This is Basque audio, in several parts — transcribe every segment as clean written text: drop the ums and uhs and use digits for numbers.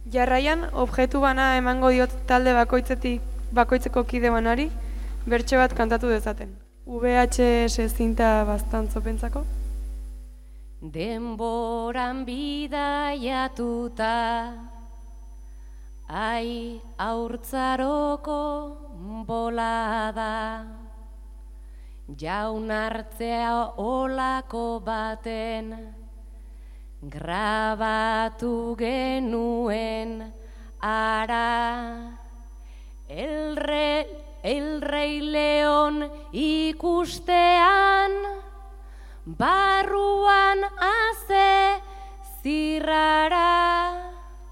Jarraian, objektu bana emango diot talde bakoitzeko kide banari, bertso bat kantatu dezaten. VHS zinta bastantzo pentsako. Denboran bidaiatuta, ai haurtzaroko bolada, jaun hartzea olako baten, grabatu genuen ara, el Rey León ikustean, barruan aze zirrara,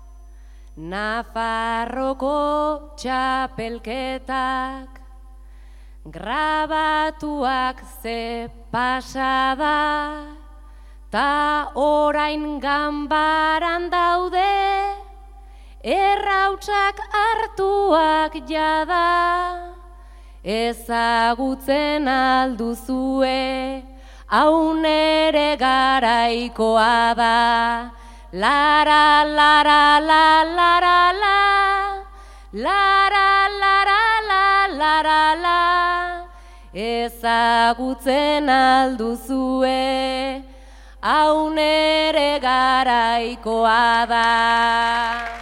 Nafarroko txapelketak, grabatuak ze pasada, ta orain ganbaran daude, errautsak hartuak jada, ezagutzen alduzue, hau nere garaikoa da. Lara, lara, la, lara, la, lara, lara, la, lara, la, ezagutzen alduzue, hau nere garaikoa da.